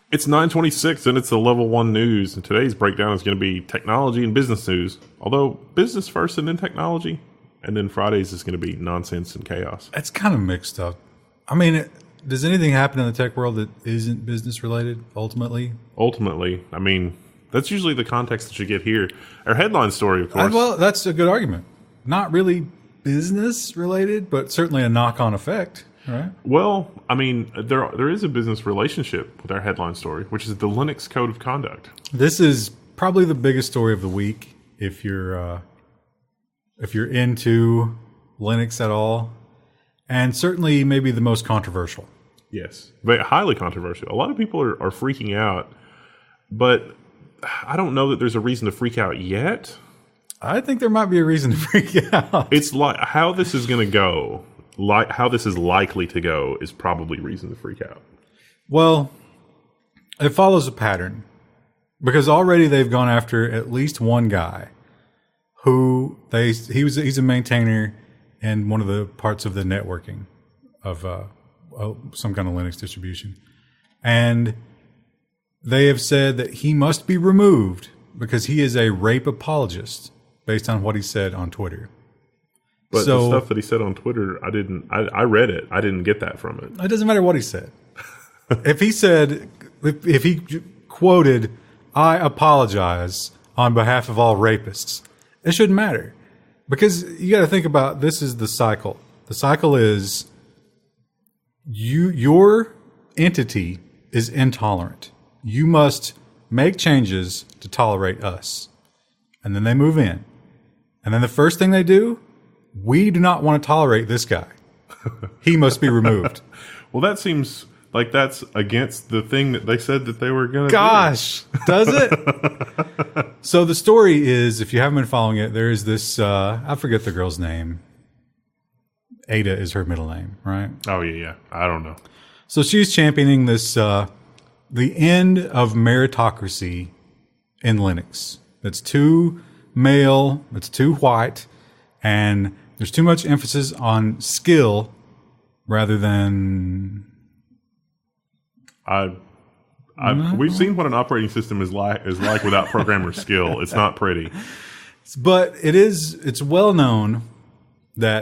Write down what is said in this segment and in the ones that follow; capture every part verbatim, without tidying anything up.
It's nine twenty-six and it's the Level one News. And today's breakdown is going to be technology and business news. Although business first and then technology. And then Fridays is going to be nonsense and chaos. It's kind of mixed up. I mean, it, does anything happen in the tech world that isn't business related ultimately? Ultimately, I mean, that's usually the context that you get here. Our headline story, of course. Uh, well, that's a good argument. Not really business related, but certainly a knock-on effect. Right. Well, I mean, there there is a business relationship with our headline story, which is the Linux Code of Conduct. This is probably the biggest story of the week if you're uh, if you're into Linux at all, and certainly maybe the most controversial. Yes, but highly controversial. A lot of people are, are freaking out, but I don't know that there's a reason to freak out yet. I think there might be a reason to freak out. It's like how this is going to go. Like how this is likely to go is probably reason to freak out. Well, it follows a pattern because already they've gone after at least one guy who they he was he's a maintainer in one of the parts of the networking of uh, some kind of Linux distribution, and they have said that he must be removed because he is a rape apologist based on what he said on Twitter. But so, the stuff that he said on Twitter, I didn't. I, I read it. I didn't get that from it. It doesn't matter what he said. If he said, if, if he quoted, "I apologize on behalf of all rapists," it shouldn't matter, because you got to think about this is the cycle. The cycle is you your entity is intolerant. You must make changes to tolerate us, and then they move in, and then the first thing they do. We do not want to tolerate this guy. He must be removed. Well, that seems like that's against the thing that they said that they were going to do. Gosh, does it? So the story is, if you haven't been following it, there is this, uh, I forget the girl's name. Ada is her middle name, right? Oh, yeah, yeah. I don't know. So she's championing this, uh, the end of meritocracy in Linux. It's too male, it's too white, and there's too much emphasis on skill rather than. I, I no. We've seen what an operating system is like is like without programmer skill. It's not pretty. But it is. It's well known that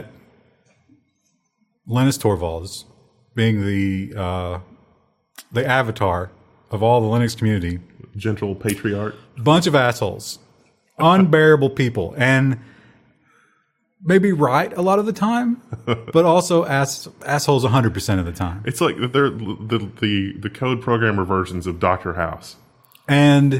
Linus Torvalds, being the uh, the avatar of all the Linux community, gentle patriarch, bunch of assholes, unbearable people, and. Maybe right a lot of the time, but also ass, assholes one hundred percent of the time. It's like they're the, the, the code programmer versions of Doctor House. And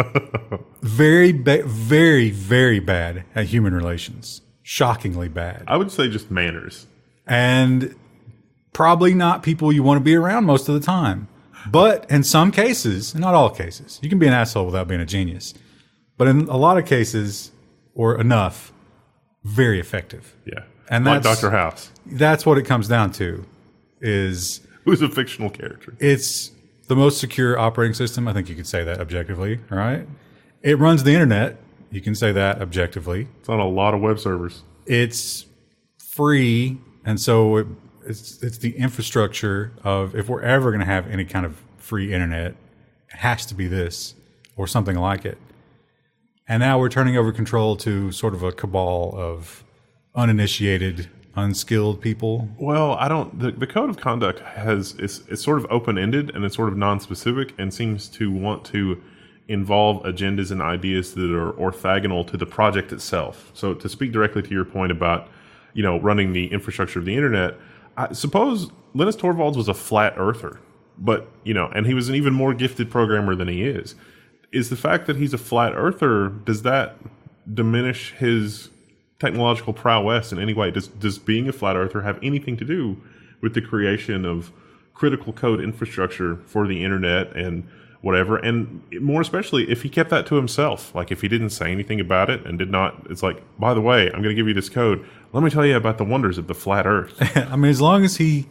very, ba- very, very bad at human relations. Shockingly bad. I would say just manners. And probably not people you want to be around most of the time. But in some cases, not all cases, you can be an asshole without being a genius. But in a lot of cases, or enough, very effective. Yeah. And like that's, Doctor House. That's what it comes down to, is... Who's a fictional character. It's the most secure operating system. I think you could say that objectively, right? It runs the internet. You can say that objectively. It's on a lot of web servers. It's free, and so it, it's it's the infrastructure of, if we're ever going to have any kind of free internet, it has to be this or something like it. And now we're turning over control to sort of a cabal of uninitiated, unskilled people. Well, I don't. The, the code of conduct has is it's sort of open ended and it's sort of non-specific and seems to want to involve agendas and ideas that are orthogonal to the project itself. So, to speak directly to your point about, you know, running the infrastructure of the internet, I suppose Linus Torvalds was a flat earther, but you know, and he was an even more gifted programmer than he is. Is the fact that he's a flat earther, does that diminish his technological prowess in any way? Does does being a flat earther have anything to do with the creation of critical code infrastructure for the internet and whatever? And more especially if he kept that to himself, like if he didn't say anything about it and did not, it's like, by the way, I'm going to give you this code. Let me tell you about the wonders of the flat earth. I mean, as long as he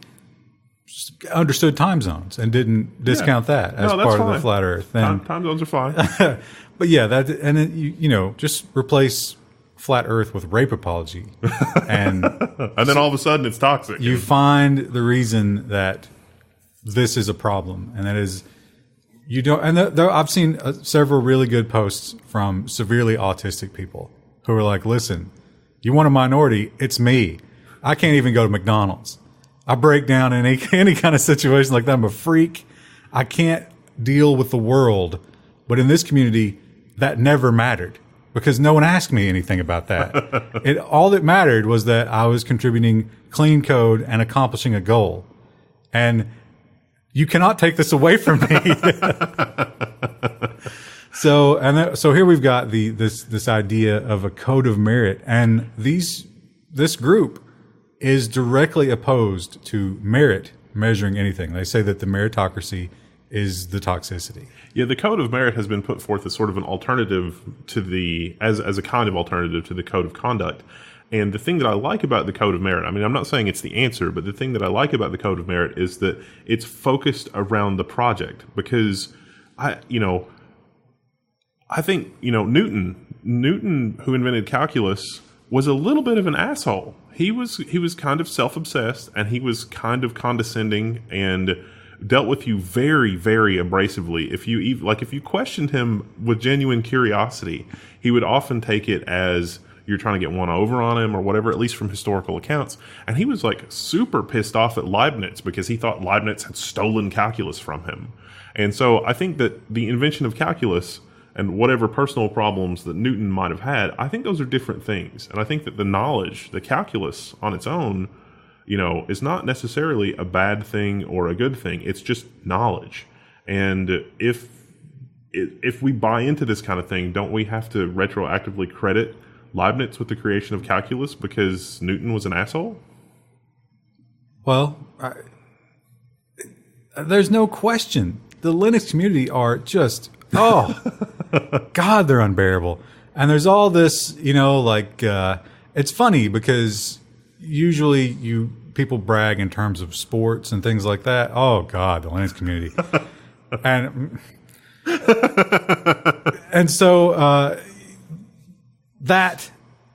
understood time zones and didn't discount yeah. that as no, part fine. of the flat earth. Then, time, time zones are fine. But yeah, that and it, you, you know, just replace flat earth with rape apology. And, and then all of a sudden it's toxic. You find the reason that this is a problem, and that is You don't, and there, there, I've seen uh, several really good posts from severely autistic people who are like, listen, you want a minority? It's me. I can't even go to McDonald's. I break down in any, any kind of situation like that. I'm a freak. I can't deal with the world. But in this community, that never mattered because no one asked me anything about that. It, all that mattered was that I was contributing clean code and accomplishing a goal. And you cannot take this away from me. so, and that, so here we've got the, this, this idea of a code of merit, and these, this group is directly opposed to merit measuring anything. They say that the meritocracy is the toxicity. Yeah, the code of merit has been put forth as sort of an alternative to the, as, as a kind of alternative to the code of conduct. And the thing that I like about the code of merit, I mean, I'm not saying it's the answer, but the thing that I like about the code of merit is that it's focused around the project because I, you know, I think, you know, Newton, Newton, who invented calculus, was a little bit of an asshole. He was, he was kind of self-obsessed and he was kind of condescending and dealt with you very, very abrasively. If you even, like, if you questioned him with genuine curiosity, he would often take it as you're trying to get one over on him or whatever, at least from historical accounts. And he was like super pissed off at Leibniz because he thought Leibniz had stolen calculus from him. And so I think that the invention of calculus and whatever personal problems that Newton might have had, I think those are different things. And I think that the knowledge, the calculus on its own, you know, is not necessarily a bad thing or a good thing. It's just knowledge. And if if we buy into this kind of thing, don't we have to retroactively credit Leibniz with the creation of calculus because Newton was an asshole? Well, I, there's no question. The Linux community are just, oh, God, they're unbearable. And there's all this, you know, like, uh, it's funny because usually you people brag in terms of sports and things like that. Oh, God, the Linux community. and and so uh, that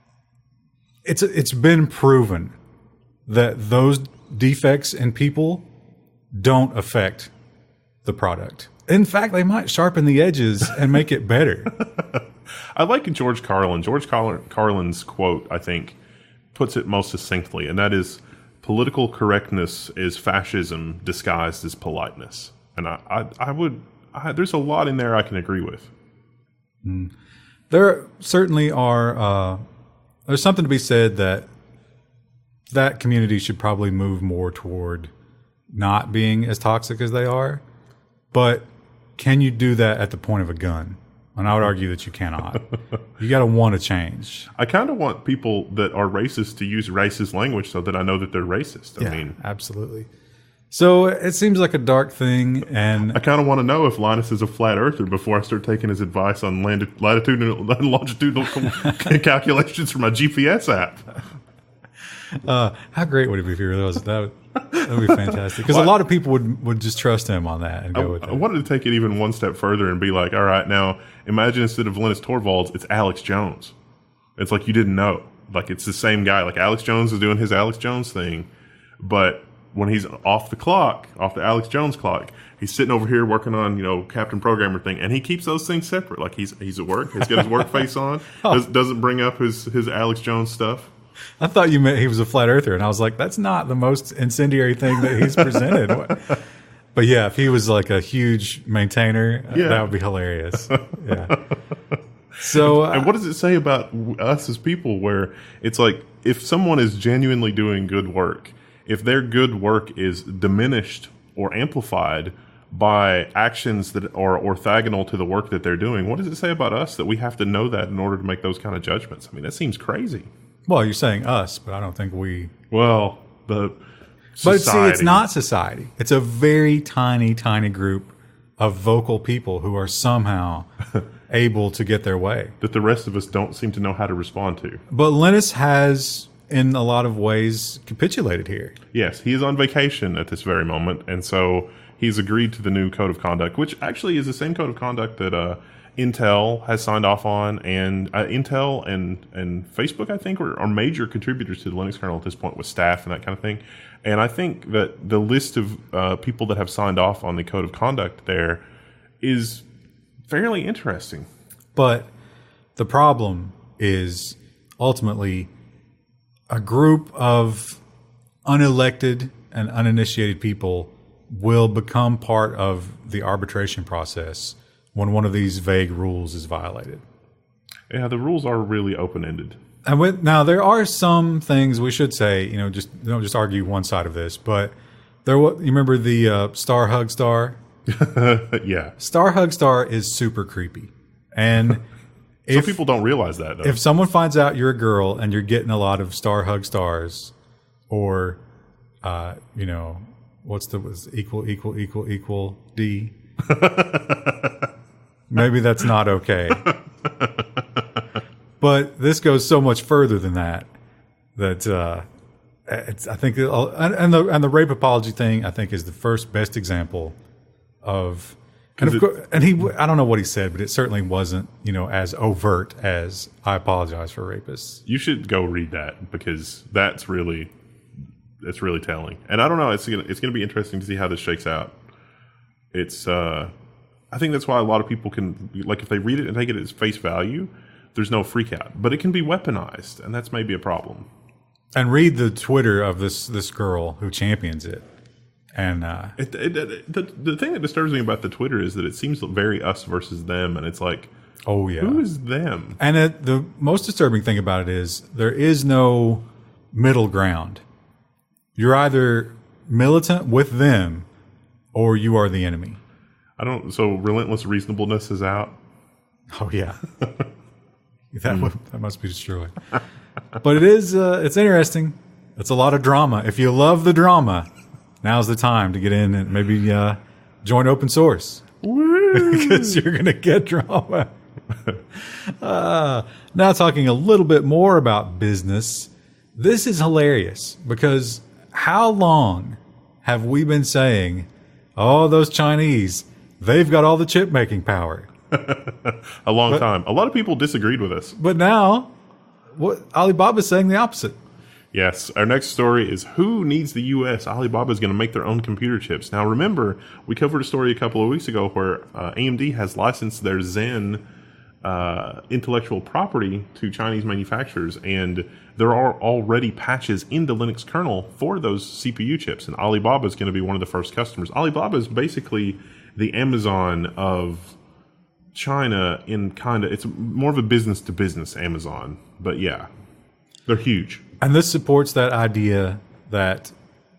it's it's been proven that those defects in people don't affect the product. In fact, they might sharpen the edges and make it better. I like George Carlin. George Carlin's quote, I think, puts it most succinctly, and that is, political correctness is fascism disguised as politeness. And I, I, I would, I, there's a lot in there I can agree with. Mm. There certainly are, uh, there's something to be said that that community should probably move more toward not being as toxic as they are. But can you do that at the point of a gun? And I would argue that you cannot. You got to want to change. I kind of want people that are racist to use racist language so that I know that they're racist. I yeah, mean, absolutely. So it seems like a dark thing, and I kind of want to know if Linus is a flat earther before I start taking his advice on land- latitudinal and longitudinal calculations for my G P S app. Uh, how great would it be if he really was? That would, that would be fantastic. Because well, a lot of people would, would just trust him on that and go I, with it. I wanted to take it even one step further and be like, all right, now imagine instead of Linus Torvalds, it's Alex Jones. It's like you didn't know. Like it's the same guy. Like Alex Jones is doing his Alex Jones thing. But when he's off the clock, off the Alex Jones clock, he's sitting over here working on, you know, Captain Programmer thing. And he keeps those things separate. Like he's he's at work. He's got his work face on. oh. does, doesn't bring up his, his Alex Jones stuff. I thought you meant he was a flat earther, and I was like, that's not the most incendiary thing that he's presented. But yeah, if he was like a huge maintainer, yeah. that would be hilarious. Yeah. So, uh, and what does it say about us as people where it's like, if someone is genuinely doing good work, if their good work is diminished or amplified by actions that are orthogonal to the work that they're doing, what does it say about us that we have to know that in order to make those kind of judgments? I mean, that seems crazy. Well, you're saying us, but I don't think we... Well, the society. But see, it's not society. It's a very tiny, tiny group of vocal people who are somehow able to get their way. That the rest of us don't seem to know how to respond to. But Linus has, in a lot of ways, capitulated here. Yes, he is on vacation at this very moment, and so he's agreed to the new code of conduct, which actually is the same code of conduct that... Uh, Intel has signed off on, and uh, Intel and, and Facebook, I think, are, are major contributors to the Linux kernel at this point with staff and that kind of thing. And I think that the list of uh, people that have signed off on the code of conduct there is fairly interesting. But the problem is ultimately a group of unelected and uninitiated people will become part of the arbitration process when one of these vague rules is violated. Yeah, the rules are really open-ended. And with, now there are some things we should say, you know, just don't just argue one side of this, but there. You remember the uh, Star Hug Star? Yeah. Star Hug Star is super creepy. And Some if, people don't realize that, though. if someone finds out you're a girl and you're getting a lot of Star Hug Stars or, uh, you know, what's the what's equal, equal, equal, equal D? Maybe that's not okay. But this goes so much further than that. That uh, it's, I think, and, and the and the rape apology thing, I think, is the first best example of. And, of it, course, and he, I don't know what he said, but it certainly wasn't, you know, as overt as "I apologize for rapists." You should go read that because that's really, it's really telling. And I don't know, it's gonna, it's going to be interesting to see how this shakes out. It's, uh, I think that's why a lot of people can, like, if they read it and take it at face value, there's no freak out. But it can be weaponized, and that's maybe a problem. And read the Twitter of this this girl who champions it. And uh, it, it, it, the the thing that disturbs me about the Twitter is that it seems very us versus them, and it's like, oh yeah, who is them? And it, the most disturbing thing about it is there is no middle ground. You're either militant with them, or you are the enemy. I don't. So relentless reasonableness is out. Oh yeah, that mm. that must be destroyed. But it is. Uh, it's interesting. It's a lot of drama. If you love the drama, now's the time to get in and maybe uh, join open source because you're going to get drama. uh, now talking a little bit more about business. This is hilarious because how long have we been saying, oh, those Chinese, they've got all the chip making power? A long but, time. A lot of people disagreed with us. But now what Alibaba's saying the opposite. Yes. Our next story is who needs the U S? Alibaba is going to make their own computer chips. Now, remember, we covered a story a couple of weeks ago where uh, A M D has licensed their Zen uh, intellectual property to Chinese manufacturers, and there are already patches in the Linux kernel for those C P U chips, and Alibaba is going to be one of the first customers. Alibaba is basically the Amazon of China in kind of, it's more of a business-to-business Amazon, but yeah, they're huge. And this supports that idea that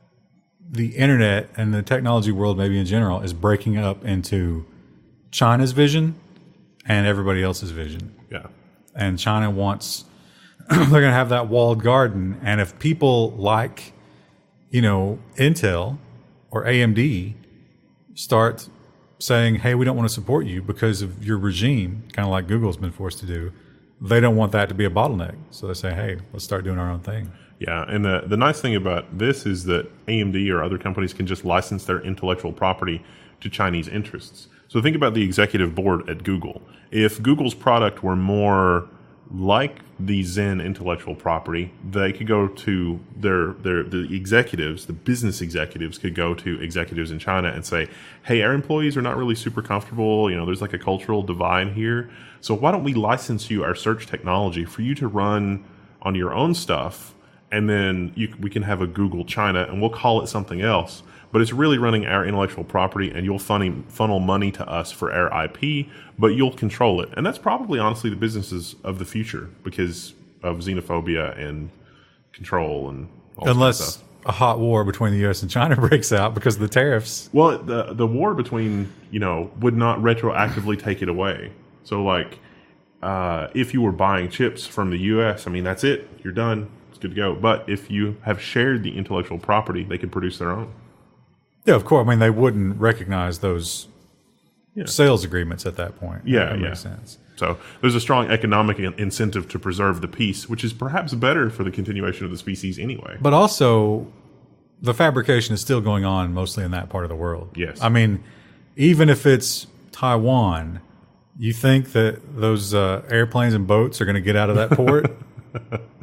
the internet and the technology world, maybe in general, is breaking up into China's vision and everybody else's vision. Yeah. And China wants, they're going to have that walled garden. And if people like, you know, Intel or A M D start saying, hey, we don't want to support you because of your regime, kind of like Google's been forced to do, they don't want that to be a bottleneck. So they say, hey, let's start doing our own thing. Yeah, and the, the nice thing about this is that A M D or other companies can just license their intellectual property to Chinese interests. So think about the executive board at Google. If Google's product were more like the Zen intellectual property, they could go to their, their the executives, the business executives could go to executives in China and say, hey, our employees are not really super comfortable. You know, there's like a cultural divide here. So why don't we license you our search technology for you to run on your own stuff, and then you, we can have a Google China, and we'll call it something else. But it's really running our intellectual property, and you'll funny, funnel money to us for our I P, but you'll control it. And that's probably, honestly, the businesses of the future because of xenophobia and control and all Unless that stuff. A hot war between the U S and China breaks out because of the tariffs. Well, the the war between, you know, would not retroactively take it away. So, like, uh, if you were buying chips from the U S, I mean, that's it. You're done. It's good to go. But if you have shared the intellectual property, they can produce their own. Yeah, of course. I mean, they wouldn't recognize those yeah. sales agreements at that point. Yeah, that yeah. makes sense. So there's a strong economic incentive to preserve the peace, which is perhaps better for the continuation of the species anyway. But also, the fabrication is still going on mostly in that part of the world. Yes. I mean, even if it's Taiwan, you think that those uh, airplanes and boats are going to get out of that port?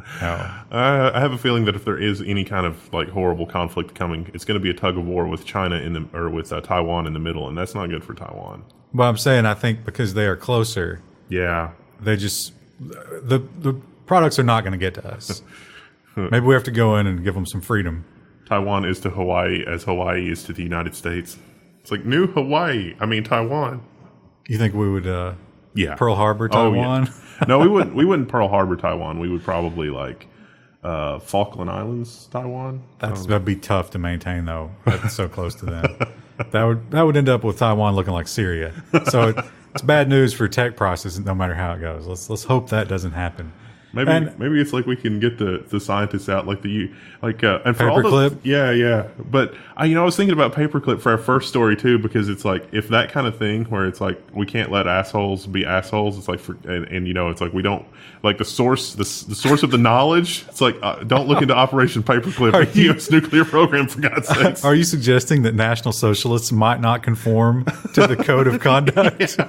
No. Uh, I have a feeling that if there is any kind of like horrible conflict coming, it's going to be a tug of war with China in the or with uh, Taiwan in the middle, and that's not good for Taiwan. But I'm saying I think because they are closer, Yeah, they just the the products are not going to get to us. Maybe we have to go in and give them some freedom. Taiwan is to Hawaii as Hawaii is to the United States. It's like new Hawaii. I mean Taiwan. You think we would uh, Yeah, Pearl Harbor Oh, Taiwan? yeah. No, we wouldn't. We wouldn't Pearl Harbor Taiwan. We would probably like uh, Falkland Islands Taiwan. That's, that'd be tough to maintain, though. That's so close to them. That would that would end up with Taiwan looking like Syria. So it, it's bad news for tech prices, no matter how it goes. Let's let's hope that doesn't happen. Maybe And- maybe it's like we can get the, the scientists out like the you like uh, and for all the, Paperclip? yeah yeah but I you know I was thinking about paperclip for our first story too, because it's like if that kind of thing where it's like we can't let assholes be assholes, it's like for, and, and you know it's like we don't like the source the, the source of the knowledge, it's like uh, don't look into Operation Paperclip, Are the you- U S nuclear program, for God's sakes. Are you suggesting that National Socialists might not conform to the code of conduct?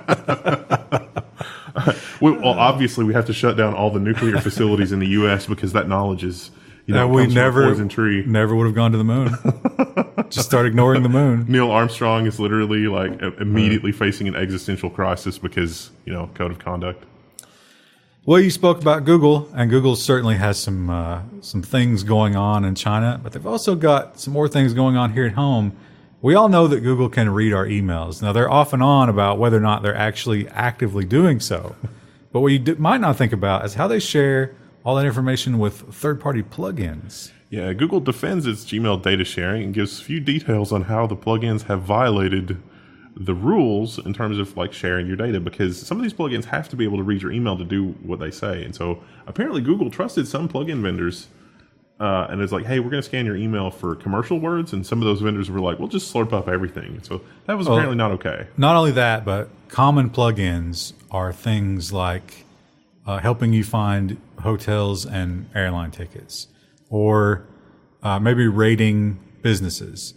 we, well obviously we have to shut down all the nuclear facilities in the U S because that knowledge is you know That we comes from a never poison tree. never would have gone to the moon. Just start ignoring the moon. Neil Armstrong is literally like immediately facing an existential crisis because, you know, code of conduct. Well, you spoke about Google, and Google certainly has some uh, some things going on in China, but they've also got some more things going on here at home. We all know that Google can read our emails. Now, they're off and on about whether or not they're actually actively doing so. But what you d- might not think about is how they share all that information with third-party plugins. Yeah, Google defends its Gmail data sharing and gives few details on how the plugins have violated the rules in terms of like sharing your data, because some of these plugins have to be able to read your email to do what they say. And so apparently Google trusted some plugin vendors uh, and it's like, hey, we're going to scan your email for commercial words. And some of those vendors were like, we'll just slurp up everything. And so that was Well, apparently not okay. Not only that, but common plugins are things like uh, helping you find hotels and airline tickets, or uh, maybe rating businesses.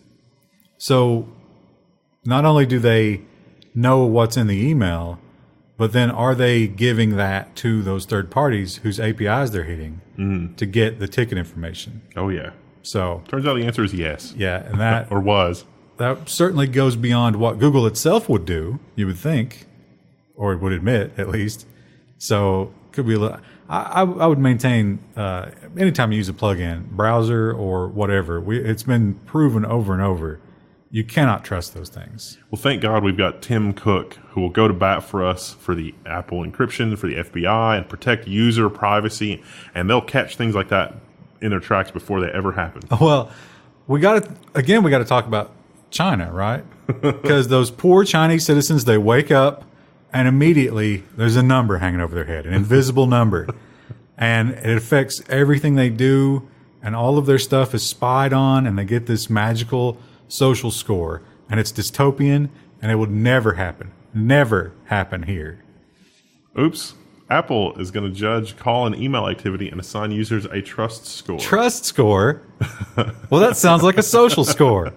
So not only do they know what's in the email, but then are they giving that to those third parties whose A P Is they're hitting Mm-hmm. to get the ticket information? Oh, yeah. So, Turns out the answer is yes. yeah, and that Or was. that certainly goes beyond what Google itself would do, you would think, or would admit at least. So could be a little, I, I I would maintain uh, anytime you use a plugin, browser or whatever, we, it's been proven over and over, you cannot trust those things. Well, thank God we've got Tim Cook, who will go to bat for us for the Apple encryption, for the F B I, and protect user privacy, and they'll catch things like that in their tracks before they ever happen. Well, we got to, again, we got to talk about China, right? Because those poor Chinese citizens, they wake up and immediately there's a number hanging over their head, an invisible number. And it affects everything they do, and all of their stuff is spied on, and they get this magical social score. And it's dystopian, and it would never happen. Never happen here. Oops. Apple is going to judge call and email activity and assign users a trust score. Trust score? Well, that sounds like a social score.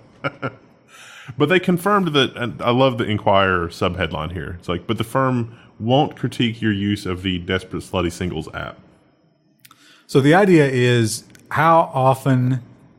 But they confirmed that, and I love the Inquirer subheadline here. It's like, but the firm won't critique your use of the Desperate Slutty Singles app. So the idea is how often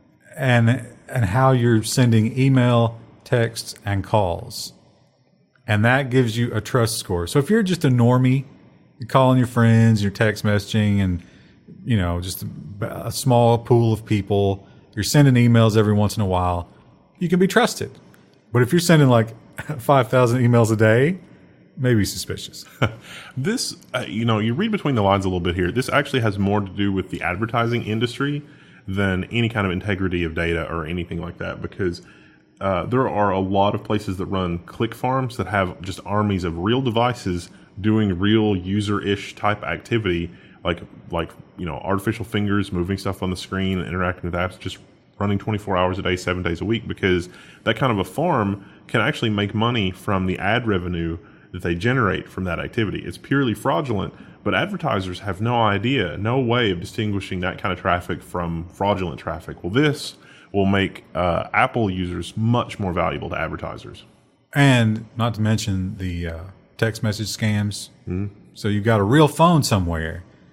and and how you're sending email, texts, and calls. And that gives you a trust score. So if you're just a normie, you're calling your friends, you're text messaging, and, you know, just a, a small pool of people, you're sending emails every once in a while, you can be trusted. But if you're sending like five thousand emails a day, maybe suspicious. This, uh, you know, you read between the lines a little bit here. This actually has more to do with the advertising industry than any kind of integrity of data or anything like that, because uh, there are a lot of places that run click farms that have just armies of real devices doing real user-ish type activity, like, like you know, artificial fingers moving stuff on the screen and interacting with apps, just running twenty-four hours a day, seven days a week, because that kind of a farm can actually make money from the ad revenue that they generate from that activity. It's purely fraudulent, but advertisers have no idea, no way of distinguishing that kind of traffic from fraudulent traffic. Well, this will make uh, Apple users much more valuable to advertisers. And not to mention the uh, text message scams. Mm-hmm. So you've got a real phone somewhere,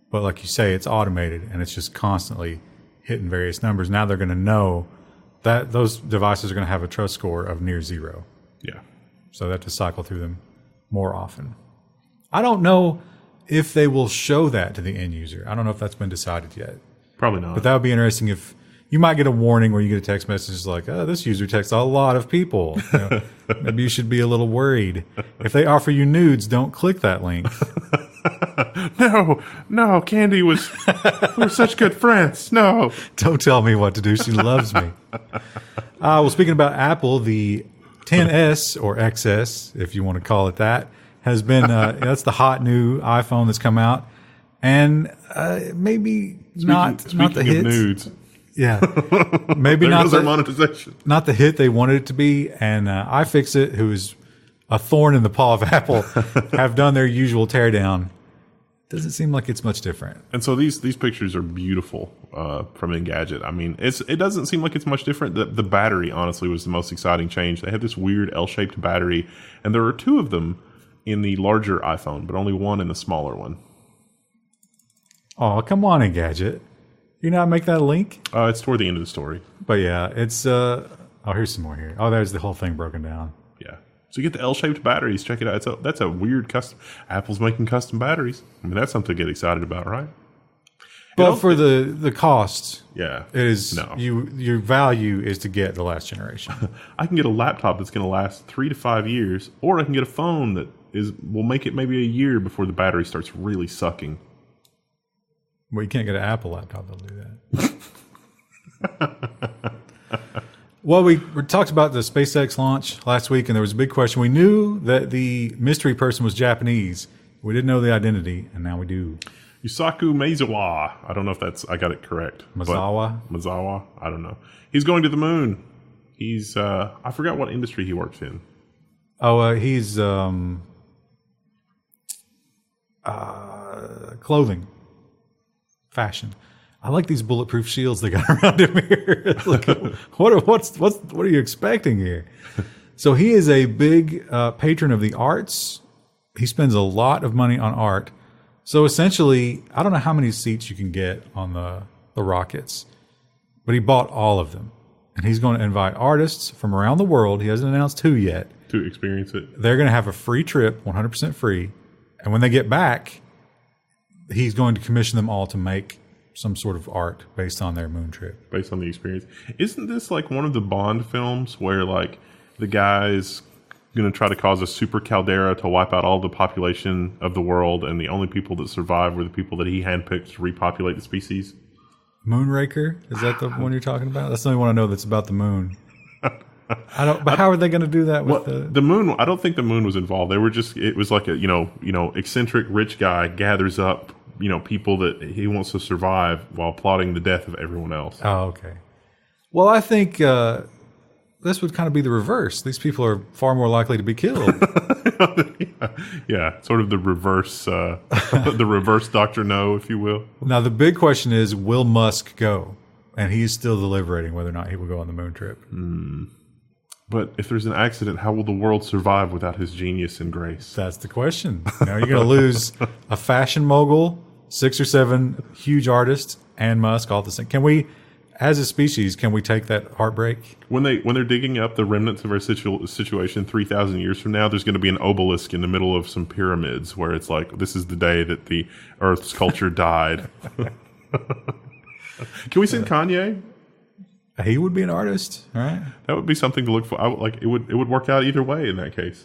But like you say, it's automated and it's just constantly hitting various numbers. Now they're going to know that those devices are going to have a trust score of near zero. Yeah. So they have to cycle through them more often. I don't know if they will show that to the end user. I don't know if that's been decided yet. Probably not. But that would be interesting if you might get a warning where you get a text message like, oh, this user texts a lot of people. You know, maybe you should be a little worried. If they offer you nudes, don't click that link. No, no, Candy was, we're such good friends. No. Don't tell me what to do. She loves me. Uh, well, speaking about Apple, the ten S or X S, if you want to call it that, has been, uh, that's the hot new iPhone that's come out. And uh, maybe Speaking, not, speaking not the of hit. nudes, Yeah. Maybe there not goes our the, monetization. not the hit they wanted it to be. And uh, iFixit, who is a thorn in the paw of Apple, have done their usual teardown. Doesn't seem like it's much different. And so these these pictures are beautiful uh, from Engadget. I mean, it's it doesn't seem like it's much different. The, the battery, honestly, was the most exciting change. They have this weird L-shaped battery, and there are two of them in the larger iPhone, but only one in the smaller one. Oh, come on, Engadget. You not make that a link? Uh, it's toward the end of the story. But yeah, it's, uh, oh, here's some more here. Oh, there's the whole thing broken down. Yeah. So you get the L-shaped batteries. Check it out. It's a, that's a weird custom. Apple's making custom batteries. I mean, that's something to get excited about, right? But for the, the cost, Yeah. it is, No. you, your value is to get the last generation. I can get a laptop that's going to last three to five years, or I can get a phone that is will make it maybe a year before the battery starts really sucking. Well, you can't get an Apple laptop that'll do that. Well, we, we talked about the SpaceX launch last week, and there was a big question. We knew that the mystery person was Japanese. We didn't know the identity, and now we do. Yusaku Maezawa. I don't know if that's I got it correct. but- Maezawa? Maezawa. I don't know. He's going to the moon. He's uh, I forgot what industry he works in. Oh, uh, he's um, uh, clothing, fashion. I like these bulletproof shields they got around him here. Look, what are, what's what's what are you expecting here? So he is a big uh, patron of the arts. He spends a lot of money on art. So essentially, I don't know how many seats you can get on the the rockets, but he bought all of them, and he's going to invite artists from around the world. He hasn't announced who yet. To experience it. They're going to have a free trip, one hundred percent free. And when they get back, he's going to commission them all to make some sort of art based on their moon trip. Based on the experience. Isn't this like one of the Bond films where like the guy's going to try to cause a super caldera to wipe out all the population of the world, and the only people that survive were the people that he handpicked to repopulate the species? Moonraker? Is that the one you're talking about? That's the only one I know that's about the moon. I don't. But how are they going to do that with Well, the? the moon, I don't think the moon was involved. They were just, it was like a, you know, you know, eccentric rich guy gathers up, you know, people that he wants to survive while plotting the death of everyone else. Oh, okay. Well, I think uh, this would kind of be the reverse. These people are far more likely to be killed. yeah, yeah, sort of the reverse, uh, the reverse Doctor No, if you will. Now, the big question is, will Musk go? And he's still deliberating whether or not he will go on the moon trip. Mm. But if there's an accident, how will the world survive without his genius and grace? That's the question. You know, you're going to lose a fashion mogul, six or seven huge artists, and Musk all at the same. Can we, as a species, can we take that heartbreak? When they when they're digging up the remnants of our situ- situation three thousand years from now, there's going to be an obelisk in the middle of some pyramids where it's like, this is the day that the Earth's culture died. Can we send Kanye? He would be an artist, right? That would be something to look for. I would, like it would it would work out either way in that case.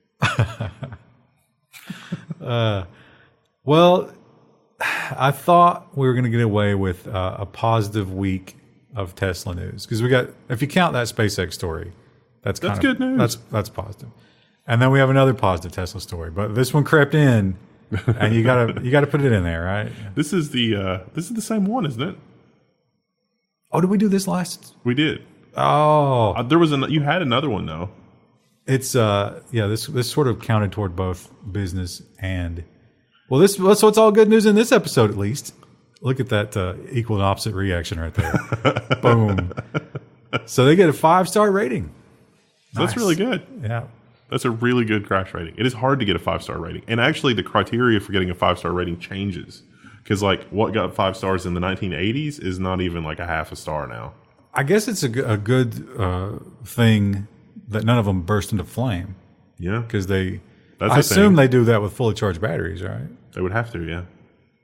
uh, well, I thought we were going to get away with uh, a positive week of Tesla news because we got, if you count that SpaceX story, that's kind That's of good news. That's that's positive. And then we have another positive Tesla story, but this one crept in, and you gotta you gotta put it in there, right? This is the uh, this is the same one, isn't it? Oh, did we do this last? We did. Oh, Uh, there was an you had another one though. it's uh yeah this this sort of counted toward both business and well this so it's all good news in this episode at least. Look at that uh, equal and opposite reaction right there. Boom. So they get a five star rating. So That's Nice. really good. Yeah. That's a really good crash rating. It is hard to get a five star rating, and actually, the criteria for getting a five star rating changes Because like what got five stars in the nineteen eighties is not even like a half a star now. I guess it's a, g- a good uh, thing that none of them burst into flame Yeah, because they. That's I a assume thing. they do that with fully charged batteries, right? They would have to, yeah.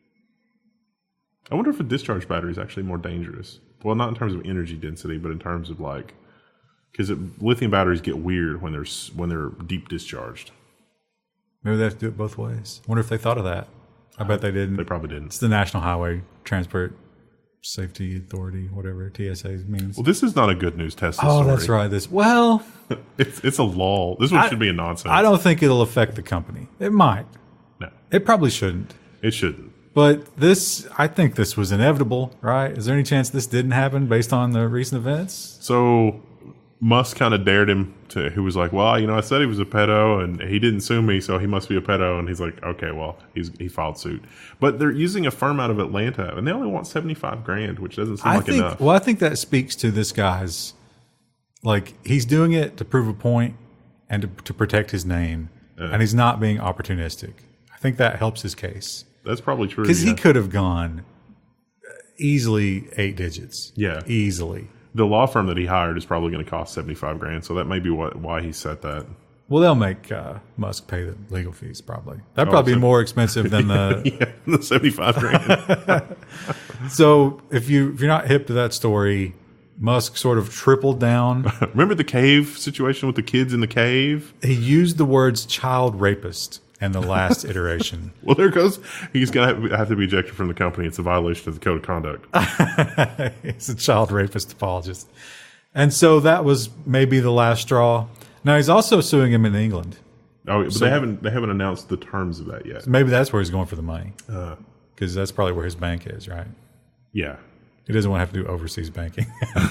I wonder if a discharge battery is actually more dangerous. Well, not in terms of energy density, but in terms of like, because lithium batteries get weird when they're s- when they're deep discharged. Maybe they have to do it both ways. Wonder if they thought of that. I bet they didn't. They probably didn't. It's the National Highway Transport Safety Authority, whatever T S A means. Well, this is not a good news Tesla Oh, story. that's right. This well, It's it's a lull. This one I- should be a nonsense. I don't think it'll affect the company. It might. No, It probably shouldn't. it shouldn't. But this, I think this was inevitable, right? Is there any chance this didn't happen based on the recent events? So Musk kind of dared him to. Who was like, "Well, you know, I said he was a pedo, and he didn't sue me, so he must be a pedo." And he's like, "Okay, well, he's he filed suit." But they're using a firm out of Atlanta, and they only want seventy five grand, which doesn't seem I like think. enough. Well, I think that speaks to this guy's, like he's doing it to prove a point and to, to protect his name, and he's not being opportunistic. I think that helps his case That's probably true. because yeah. he could have gone easily eight digits. Yeah. easily. The law firm that he hired is probably going to cost seventy five grand, so that may be what why he set that. Well, they'll make uh, Musk pay the legal fees probably. That'd probably be so- more expensive than the. Yeah, the seventy five grand. So if you if you're not hip to that story, Musk sort of tripled down. Remember the cave situation with the kids in the cave? He used the words child rapist in the last iteration. Well, there goes. He's going to have to be ejected from the company. It's a violation of the code of conduct. He's a child rapist apologist. And so that was maybe the last straw. Now he's also suing him in England. Oh, but they haven't they haven't announced the terms of that yet. Maybe that's where he's going for the money. Uh, Because that's probably where his bank is, right? yeah. He doesn't want to have to do overseas banking.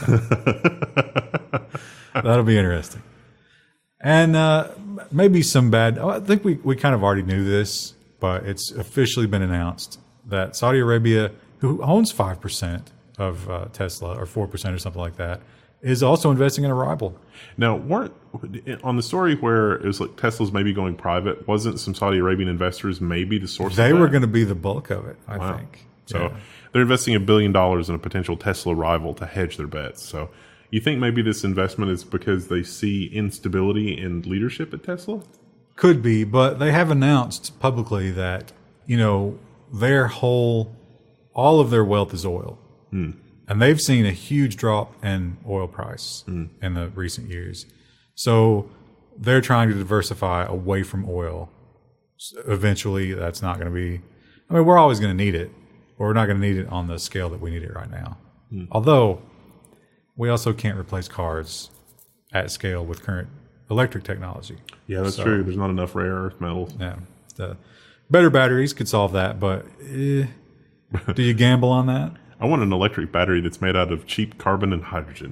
That'll be interesting. And uh, maybe some bad. oh, I think we, we kind of already knew this, but it's officially been announced that Saudi Arabia, who owns five percent of uh, Tesla, or four percent or something like that, is also investing in a rival. Now, weren't on the story where it was like Tesla's maybe going private? Wasn't some Saudi Arabian investors maybe the source? They of that? were going to be the bulk of it, I Wow. think. So Yeah. they're investing a billion dollars in a potential Tesla rival to hedge their bets. So you think maybe this investment is because they see instability in leadership at Tesla? Could be, but they have announced publicly that, you know, their whole, all of their wealth is oil. Hmm. And they've seen a huge drop in oil price in the recent years. So they're trying to diversify away from oil. S- Eventually, that's not going to be, I mean, we're always going to need it, but we're not going to need it on the scale that we need it right now. Although, we also can't replace cars at scale with current electric technology. Yeah, that's So- true. There's not enough rare earth metals. Yeah. The better batteries could solve that, but eh, do you gamble on that? I want an electric battery that's made out of cheap carbon and hydrogen.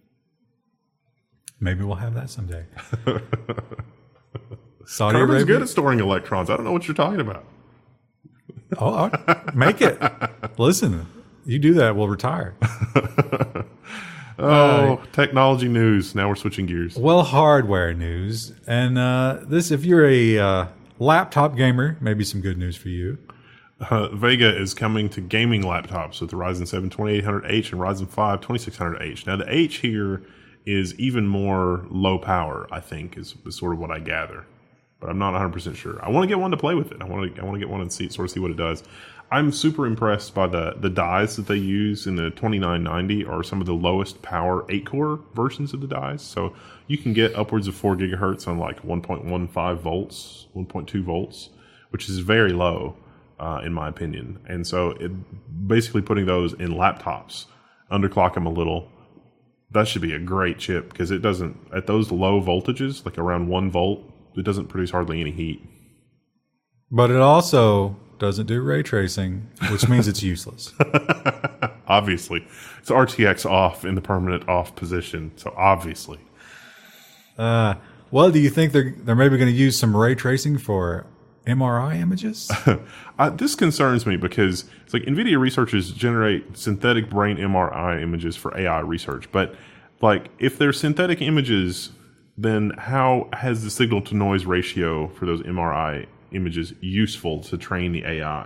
Maybe we'll have that someday. Saudi Carbon's Arabia. good at storing electrons. I don't know what you're talking about. Oh, all right. Make it. Listen, you do that, we'll retire. Oh, technology news. Now we're switching gears. Well, hardware news. And uh, this, if you're a uh, laptop gamer, maybe some good news for you. Uh, Vega is coming to gaming laptops with the Ryzen seven twenty-eight hundred H and Ryzen five twenty-six hundred H. Now, the H here is even more low power, I think, is, is sort of what I gather. But I'm not one hundred percent sure. I want to get one to play with it. I want to I want to get one and see sort of see what it does. I'm super impressed by the the dies that they use in the twenty-nine ninety are some of the lowest power eight core versions of the dies. So you can get upwards of four gigahertz on like one point one five volts, one point two volts, which is very low uh, in my opinion. And so it, basically putting those in laptops, underclock them a little. That should be a great chip because it doesn't at those low voltages, like around one volt, it doesn't produce hardly any heat. But it also doesn't do ray tracing, which means it's useless. Obviously, it's R T X off in the permanent off position. So obviously, Uh, well, do you think they're they're maybe going to use some ray tracing for M R I images? uh, this concerns me because it's like NVIDIA researchers generate synthetic brain M R I images for A I research. But like, if they're synthetic images, then how has the signal to noise ratio for those M R I images useful to train the A I?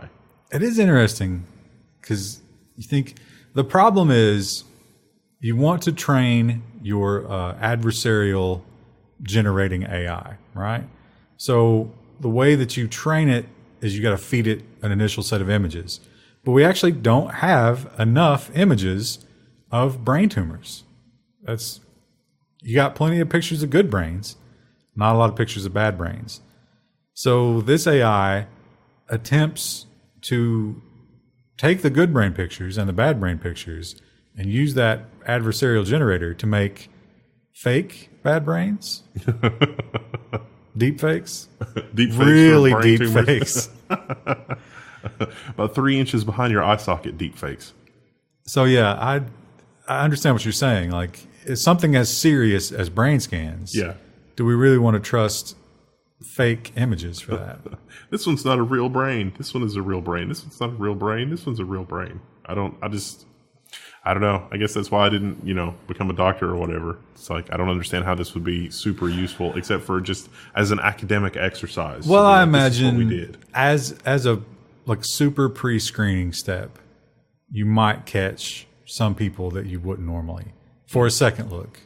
It is interesting because you think the problem is you want to train your uh, adversarial generating A I, right? So the way that you train it is you got to feed it an initial set of images. But we actually don't have enough images of brain tumors. That's you got plenty of pictures of good brains, not a lot of pictures of bad brains. So this A I attempts to take the good brain pictures and the bad brain pictures and use that adversarial generator to make fake bad brains. Deep fakes? Deep fakes really for brain deep tumors. fakes. About three inches behind your eye socket, deep fakes. So yeah, I I understand what you're saying. Like, it's something as serious as brain scans. Yeah. Do we really want to trust fake images for that? This one's not a real brain. This one is a real brain. This one's not a real brain. This one's a real brain. I don't, I just, I don't know. I guess that's why I didn't, you know, become a doctor or whatever. It's like, I don't understand how this would be super useful except for just as an academic exercise. Well, So, I like, this is what imagine we did. as as a like super pre-screening step, you might catch some people that you wouldn't normally for a second look.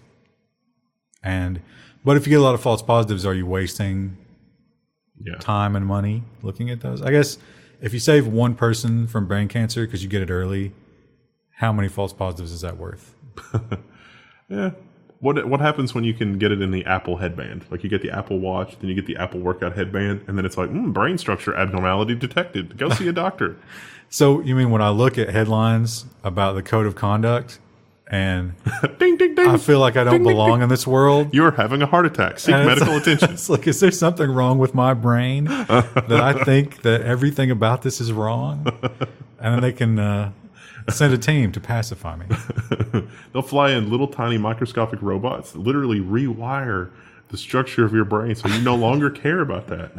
And but if you get a lot of false positives, are you wasting Yeah. time and money looking at those? I guess if you save one person from brain cancer because you get it early, how many false positives is that worth? Yeah. What what happens when you can get it in the Apple headband? Like you get the Apple Watch, then you get the Apple workout headband, and then it's like, mm, brain structure abnormality detected. Go see a doctor. So you mean when I look at headlines about the code of conduct and Ding, ding, ding. I feel like I don't Ding, ding, belong ding. in this world? You're having a heart attack. Seek And it's- medical attention. It's like, is there something wrong with my brain that I think that everything about this is wrong? And then they can uh, send a team to pacify me. They'll fly in little tiny microscopic robots that literally rewire the structure of your brain so you no longer care about that.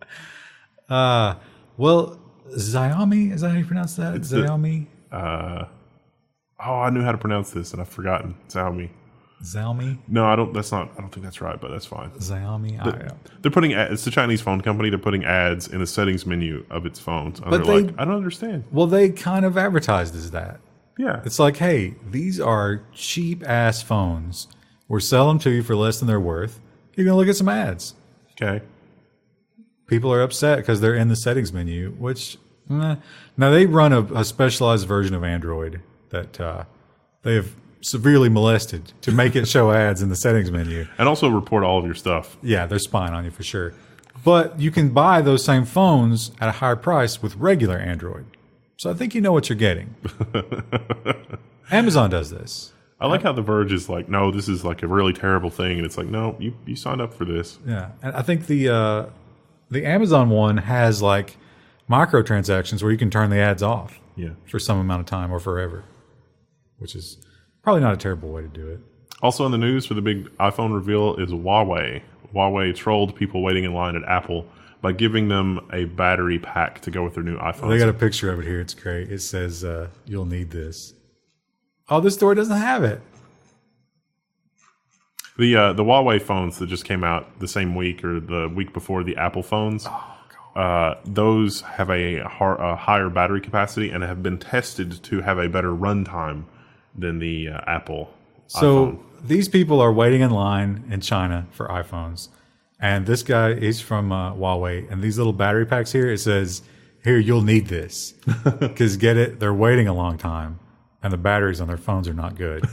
Uh, well, Xiaomi, is that how you pronounce that? the- Xiaomi? Uh, oh, I knew how to pronounce this and I've forgotten. Xiaomi. Xiaomi? No, I don't. That's not. I don't think that's right, but that's fine. Xiaomi? I don't know. They're putting. ad- It's a Chinese phone company. They're putting ads in the settings menu of its phones. And But they're they- like, I don't understand. Well, they kind of advertised as that. Yeah, It's like, hey, these are cheap ass phones. We're selling them to you for less than they're worth. You're going to look at some ads. okay. People are upset because they're in the settings menu, which eh. Now they run a, a specialized version of Android that uh, they have severely molested to make it show ads in the settings menu. And also report all of your stuff. Yeah, they're spying on you for sure. But you can buy those same phones at a higher price with regular Android. So I think you know what you're getting. Amazon does this. I like how The Verge is like, no, this is like a really terrible thing, and it's like, no, you you signed up for this. Yeah, and I think the uh, the Amazon one has like microtransactions where you can turn the ads off Yeah. for some amount of time or forever, which is probably not a terrible way to do it. Also in the news for the big iPhone reveal is Huawei. Huawei trolled people waiting in line at Apple by giving them a battery pack to go with their new iPhone. They got a picture of it here. It's great. It says, uh, "You'll need this." Oh, this store doesn't have it. The uh, the Huawei phones that just came out the same week or the week before the Apple phones, uh, those have a, har- a higher battery capacity and have been tested to have a better runtime than the uh, Apple So iPhone. these people are waiting in line in China for iPhones, and this guy is from uh, Huawei. And these little battery packs here, it says, "Here, you'll need this because get it. They're waiting a long time, and the batteries on their phones are not good."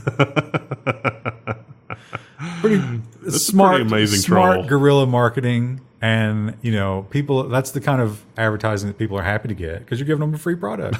Pretty smart, pretty amazing smart troll. guerrilla marketing, and you know, people. That's the kind of advertising that people are happy to get because you're giving them a free product.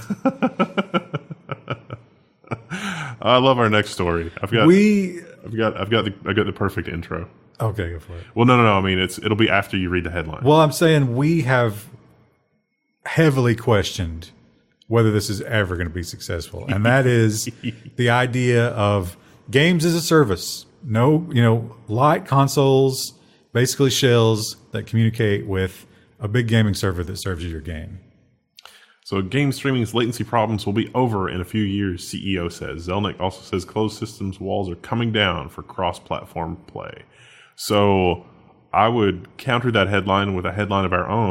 I love our next story. I've got we I've got I've got the I've got the perfect intro. okay, go for it. Well, no, no, no. I mean, it's it'll be after you read the headline. Well, I'm saying we have heavily questioned whether this is ever going to be successful, and that is the idea of games as a service. No, you know, light consoles, basically shells that communicate with a big gaming server that serves you your game. So game streaming's latency problems will be over in a few years, C E O says. Zelnick also says closed systems walls are coming down for cross-platform play. So I would counter that headline with a headline of our own.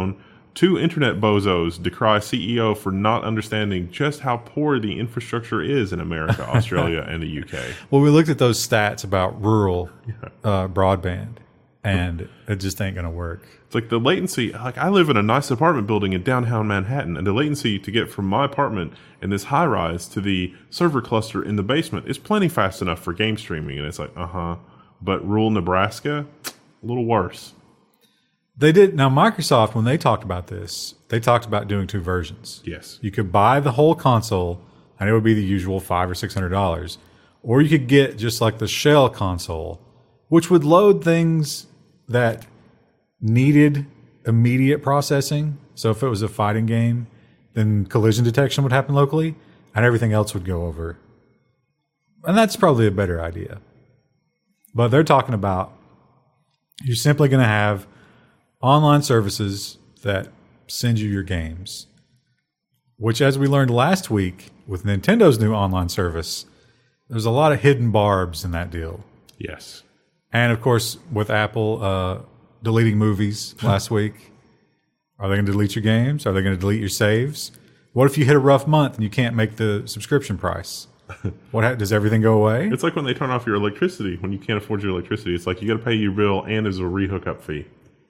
Two internet bozos decry C E O for not understanding just how poor the infrastructure is in America, Australia, and the U K. Well, we looked at those stats about rural uh, broadband, and it just ain't going to work. It's like the latency. Like, I live in a nice apartment building in downtown Manhattan, and the latency to get from my apartment in this high rise to the server cluster in the basement is plenty fast enough for game streaming. And it's like, uh huh. But rural Nebraska, a little worse. They did. Now, Microsoft, when they talked about this, they talked about doing two versions. Yes. You could buy the whole console, and it would be the usual five or six hundred dollars, or you could get just like the shell console, which would load things that needed immediate processing. So if it was a fighting game, then collision detection would happen locally, and everything else would go over. And that's probably a better idea. But they're talking about you're simply going to have online services that send you your games, which, as we learned last week with Nintendo's new online service, there's a lot of hidden barbs in that deal. Yes. And, of course, with Apple uh, deleting movies last week, are they going to delete your games? Are they going to delete your saves? What if you hit a rough month and you can't make the subscription price? What ha- does everything go away? It's like when they turn off your electricity, when you can't afford your electricity. It's like you got to pay your bill and there's a re-hookup fee.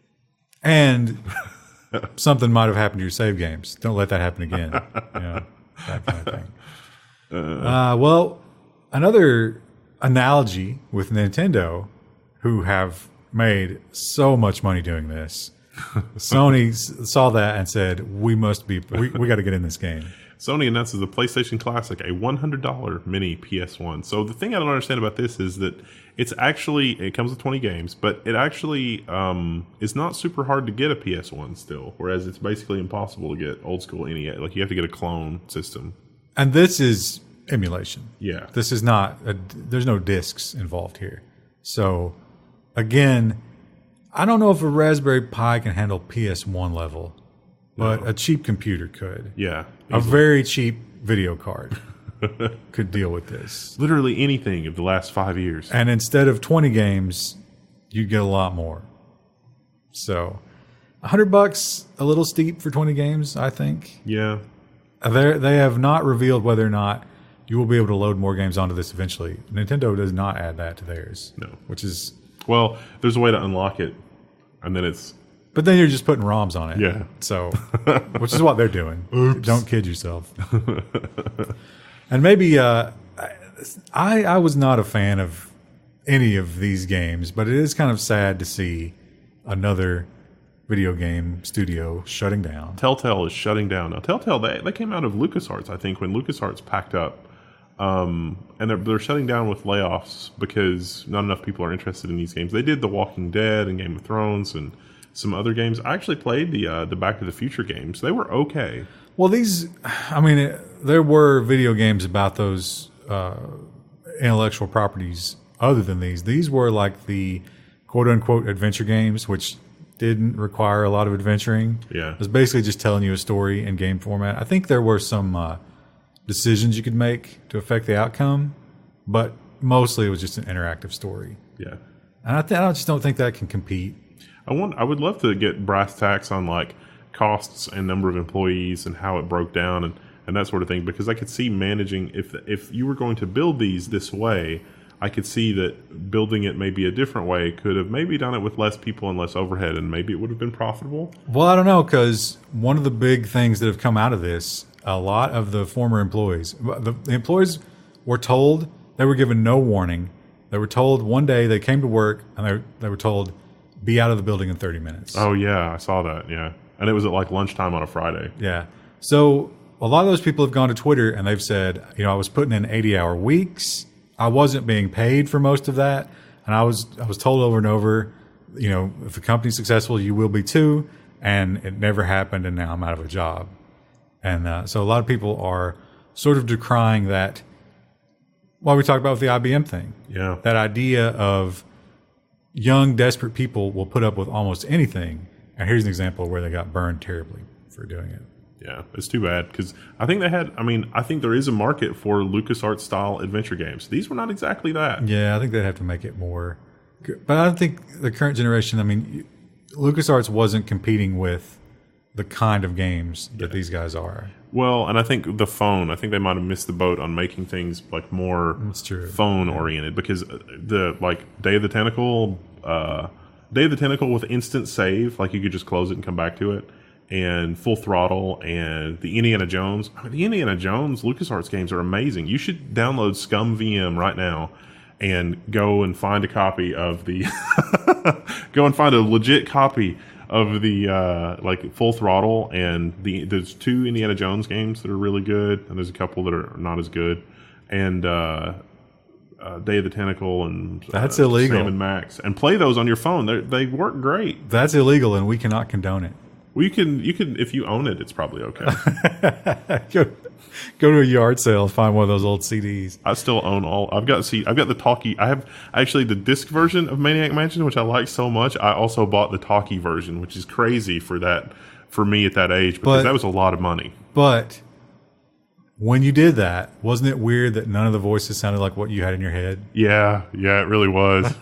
And something might have happened to your save games. Don't let that happen again. You know, that kind of thing. Uh, uh, well, another analogy with Nintendo, who have made so much money doing this, Sony saw that and said, "We must be. We, we got to get in this game." Sony announces the PlayStation Classic, a one hundred dollars mini P S one. So the thing I don't understand about this is that it's actually, it comes with twenty games, but it actually um, is not super hard to get a P S one still, whereas it's basically impossible to get old school N E S. Like, you have to get a clone system. And this is emulation. Yeah. This is not, a, there's no discs involved here. So, again, I don't know if a Raspberry Pi can handle P S one level, but no. A cheap computer could. Yeah. Easily. A very cheap video card could deal with this. Literally anything of the last five years. And instead of twenty games, you get a lot more. So, a hundred bucks, a little steep for twenty games, I think. Yeah. They they have not revealed whether or not you will be able to load more games onto this eventually. Nintendo does not add that to theirs. No. Which is... Well, there's a way to unlock it, and then it's... But then you're just putting ROMs on it. Yeah. So, which is what they're doing. Oops. Don't kid yourself. And maybe uh, I I was not a fan of any of these games, but it is kind of sad to see another video game studio shutting down. Telltale is shutting down now. Telltale, they they came out of LucasArts, I think, when LucasArts packed up, um, and they're they're shutting down with layoffs because not enough people are interested in these games. They did The Walking Dead and Game of Thrones and some other games. I actually played the uh, the Back to the Future games. They were okay. Well, these, I mean, it, there were video games about those uh, intellectual properties other than these. These were like the quote-unquote adventure games, which didn't require a lot of adventuring. Yeah. It was basically just telling you a story in game format. I think there were some uh, decisions you could make to affect the outcome, but mostly it was just an interactive story. Yeah. And I, th- I just don't think that can compete. I want. I would love to get brass tacks on like costs and number of employees and how it broke down and, and that sort of thing, because I could see managing if if you were going to build these this way, I could see that building it maybe a different way could have maybe done it with less people and less overhead, and maybe it would have been profitable. Well, I don't know, because one of the big things that have come out of this, a lot of the former employees, the, the employees were told, they were given no warning. They were told one day, they came to work and they they were told, be out of the building in thirty minutes. Oh, yeah, I saw that, yeah. And it was at like lunchtime on a Friday. Yeah. So a lot of those people have gone to Twitter and they've said, you know, I was putting in eighty-hour weeks. I wasn't being paid for most of that. And I was I was told over and over, you know, if the company's successful, you will be too. And it never happened, and now I'm out of a job. And uh, so a lot of people are sort of decrying that, what we talked about with the I B M thing. Yeah. That idea of young, desperate people will put up with almost anything. And here's an example where they got burned terribly for doing it. Yeah, it's too bad, because I think they had, I mean, I think there is a market for LucasArts-style adventure games. These were not exactly that. Yeah, I think they'd have to make it more. But I don't think the current generation, I mean, LucasArts wasn't competing with the kind of games that yeah. these guys are. Well, and I think the phone, I think they might have missed the boat on making things like more phone oriented, because the like Day of the Tentacle, uh, Day of the Tentacle with instant save, like you could just close it and come back to it, and Full Throttle, and the Indiana Jones. I mean, the Indiana Jones LucasArts games are amazing. You should download Scum V M right now and go and find a copy of the go and find a legit copy of the uh, like Full Throttle, and the there's two Indiana Jones games that are really good, and there's a couple that are not as good, and uh, uh, Day of the Tentacle and that's uh, illegal. Sam and Max, and play those on your phone. They they work great. That's illegal, and we cannot condone it. Well, you can you can if you own it, it's probably okay. go, go to a yard sale, find one of those old C Ds. I still own all. I've got see. I've got the talkie. I have actually the disc version of Maniac Mansion, which I like so much. I also bought the talkie version, which is crazy for that for me at that age, because but, that was a lot of money. But when you did that, wasn't it weird that none of the voices sounded like what you had in your head? Yeah, yeah, it really was.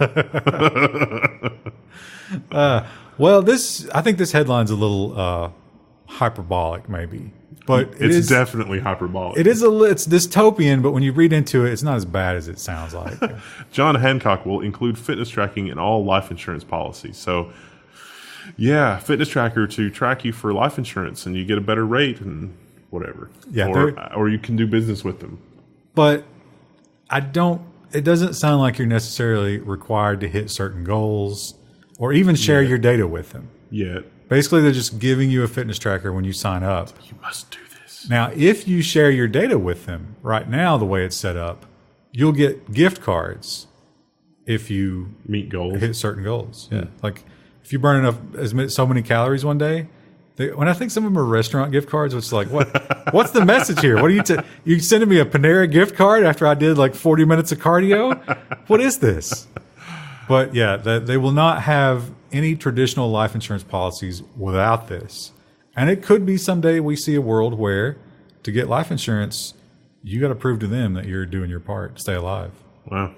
uh, well, this I think this headline's a little uh, hyperbolic, maybe. But it it's is, definitely hyperbolic. It is a it's dystopian, but when you read into it, it's not as bad as it sounds like. John Hancock will include fitness tracking in all life insurance policies. So, yeah, fitness tracker to track you for life insurance, and you get a better rate and whatever. Yeah, or or you can do business with them. But I don't. It doesn't sound like you're necessarily required to hit certain goals or even share yeah. your data with them. Yeah. Basically, they're just giving you a fitness tracker when you sign up. You must do this. Now, if you share your data with them, right now, the way it's set up, you'll get gift cards if you meet goals, hit certain goals. Yeah. Like if you burn enough, as many, so many calories one day, they, when I think some of them are restaurant gift cards, which is like, what? What's the message here? What are you, t- you sending me a Panera gift card after I did like forty minutes of cardio? What is this? But yeah, the, they will not have any traditional life insurance policies without this. And it could be someday we see a world where to get life insurance, you got to prove to them that you're doing your part to stay alive. Wow.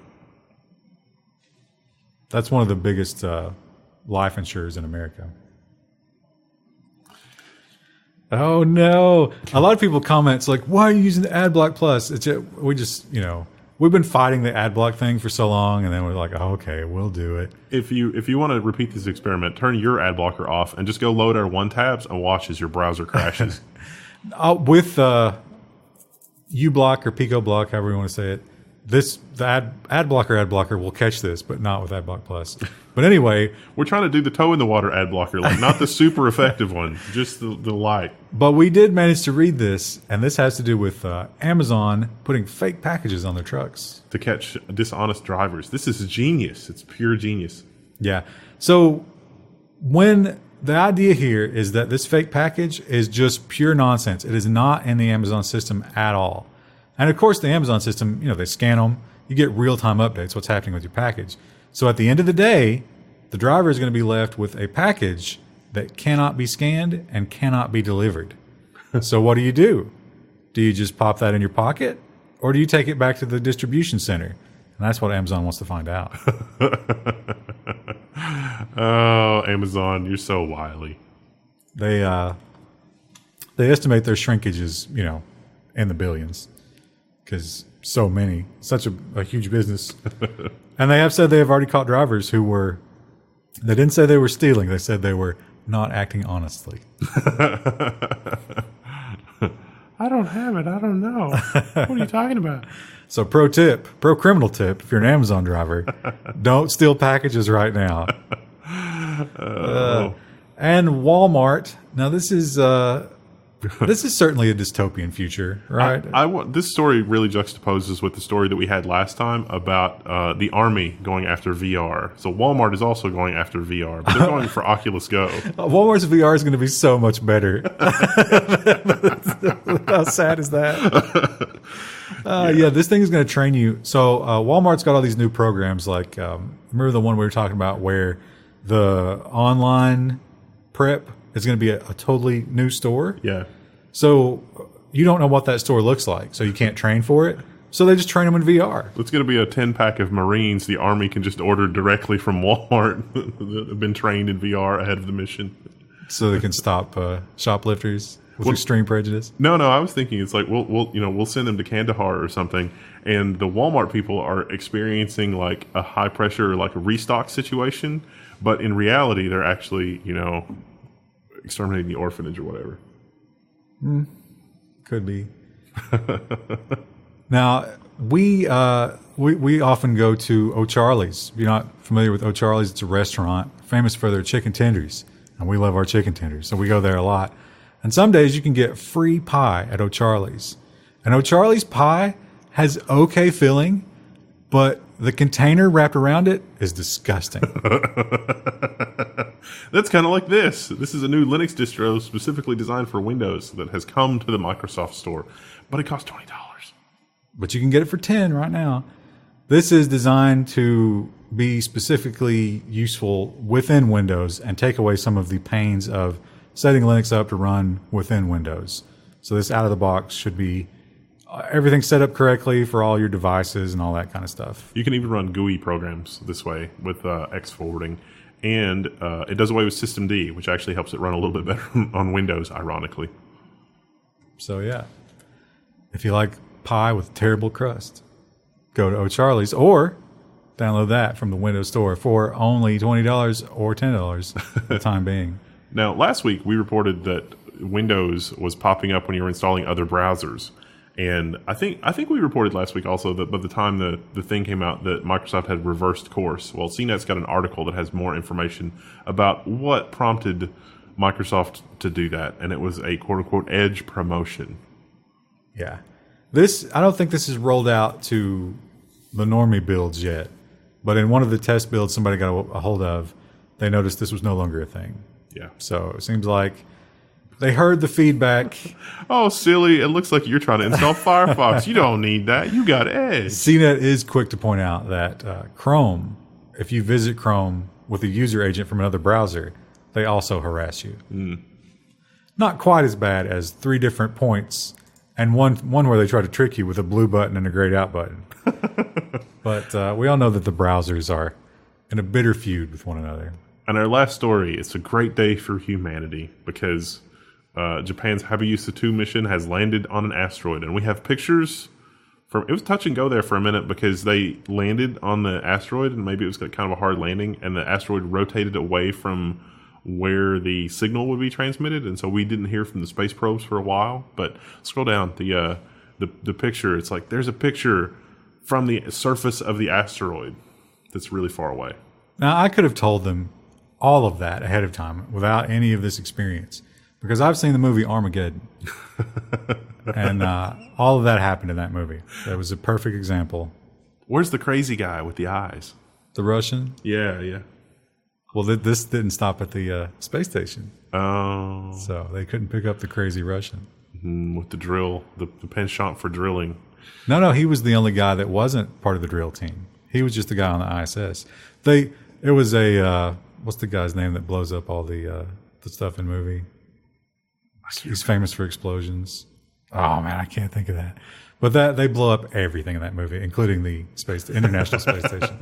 That's one of the biggest uh, life insurers in America. Oh, no. A lot of people comment, it's like, why are you using the AdBlock Plus? It's just, we just, you know, we've been fighting the AdBlock thing for so long, and then we're like, oh, okay, we'll do it. If you if you want to repeat this experiment, turn your ad blocker off and just go load our one tabs and watch as your browser crashes. uh, with uh, uBlock or PicoBlock, however you want to say it, this the ad, ad blocker ad blocker will catch this, but not with AdBlock Plus. But anyway, we're trying to do the toe in the water ad blocker, like not the super effective one, just the, the light. But we did manage to read this, and this has to do with uh, Amazon putting fake packages on their trucks to catch dishonest drivers. This is genius. It's pure genius. Yeah. So when the idea here is that this fake package is just pure nonsense. It is not in the Amazon system at all. And of course, the Amazon system, you know, they scan them. You get real-time updates, what's happening with your package. So at the end of the day, the driver is going to be left with a package that cannot be scanned and cannot be delivered. So what do you do? Do you just pop that in your pocket? Or do you take it back to the distribution center? And that's what Amazon wants to find out. Oh, Amazon, you're so wily. They uh, they estimate their shrinkage is, you know, in the billions. Because so many, such a, a huge business. And they have said they have already caught drivers who were, they didn't say they were stealing. They said they were not acting honestly. I don't have it. I don't know. What are you talking about? So pro tip, pro criminal tip, if you're an Amazon driver, don't steal packages right now. Oh. Uh, and Walmart. Now this is, uh, this is certainly a dystopian future, right? I, I want this story really juxtaposes with the story that we had last time about uh, the Army going after V R. So Walmart is also going after V R, but they're going for Oculus Go. Walmart's V R is going to be so much better. How sad is that? Uh, yeah. yeah, this thing is going to train you. So uh, Walmart's got all these new programs. Like um, remember the one we were talking about where the online prep is going to be a, a totally new store. Yeah. So you don't know what that store looks like, so you can't train for it. So they just train them in V R. It's going to be a ten-pack of Marines the Army can just order directly from Walmart that have been trained in V R ahead of the mission. so they can stop uh, shoplifters with Well, extreme prejudice. No, no, I was thinking it's like we'll we'll you know we'll send them to Kandahar or something, and the Walmart people are experiencing like a high pressure like a restock situation, but in reality they're actually you know exterminating the orphanage or whatever. Mm, could be. Now we uh, we we often go to O'Charlie's. If you're not familiar with O'Charlie's, it's a restaurant famous for their chicken tenders, and we love our chicken tenders, so we go there a lot. And some days you can get free pie at O'Charlie's. And O'Charlie's pie has okay filling, but the container wrapped around it is disgusting. That's kind of like this. This is a new Linux distro specifically designed for Windows that has come to the Microsoft Store, but it costs twenty dollars. But you can get it for ten dollars right now. This is designed to be specifically useful within Windows and take away some of the pains of setting Linux up to run within Windows. So this out of the box should be uh, everything set up correctly for all your devices and all that kind of stuff. You can even run G U I programs this way with uh, X forwarding. And uh, it does away with Systemd, which actually helps it run a little bit better on Windows, ironically. So yeah, if you like pie with terrible crust, go to O'Charlie's or download that from the Windows Store for only twenty dollars or ten dollars for the time being. Now, last week we reported that Windows was popping up when you were installing other browsers. And I think I think we reported last week also that by the time the, the thing came out that Microsoft had reversed course. Well, C NET's got an article that has more information about what prompted Microsoft to do that. And it was a quote-unquote edge promotion. Yeah. This, I don't think this is rolled out to the normie builds yet. But in one of the test builds somebody got a, a hold of, they noticed this was no longer a thing. Yeah. So it seems like they heard the feedback. Oh, silly. It looks like you're trying to install Firefox. You don't need that. You got Edge. C NET is quick to point out that uh, Chrome, if you visit Chrome with a user agent from another browser, they also harass you. Mm. Not quite as bad as three different points and one one where they try to trick you with a blue button and a grayed out button. But uh, we all know that the browsers are in a bitter feud with one another. And our last story, it's a great day for humanity because uh, Japan's Hayabusa two mission has landed on an asteroid. And we have pictures from, it was touch and go there for a minute because they landed on the asteroid and maybe it was kind of a hard landing and the asteroid rotated away from where the signal would be transmitted. And so we didn't hear from the space probes for a while. But scroll down, the, uh, the, the picture, it's like there's a picture from the surface of the asteroid that's really far away. Now, I could have told them all of that ahead of time without any of this experience because I've seen the movie Armageddon. And uh, all of that happened in that movie. That was a perfect example. Where's the crazy guy with the eyes? The Russian? Yeah, yeah. Well, th- this didn't stop at the uh, space station. Oh. So they couldn't pick up the crazy Russian. Mm, with the drill, the, the penchant for drilling. No, no, he was the only guy that wasn't part of the drill team. He was just the guy on the I S S. They, it was a, uh, what's the guy's name that blows up all the uh, the stuff in movie? He's famous for explosions. Oh man, I can't think of that. But that they blow up everything in that movie, including the space, the International Space Station.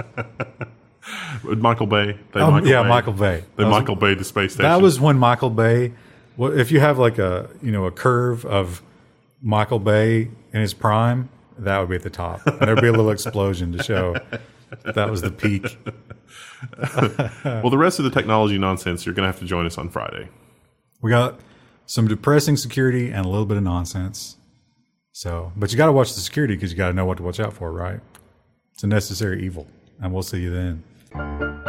Michael Bay. They Um, Michael yeah, Bay. Michael Bay. They That was- Michael Bay the space station. That was when Michael Bay. Well, if you have like a you know a curve of Michael Bay in his prime, that would be at the top. And there'd be a little explosion to show that, that was the peak. Well, the rest of the technology nonsense, you're going to have to join us on Friday. We got some depressing security and a little bit of nonsense. So, but you got to watch the security because you got to know what to watch out for, right? It's a necessary evil, and we'll see you then.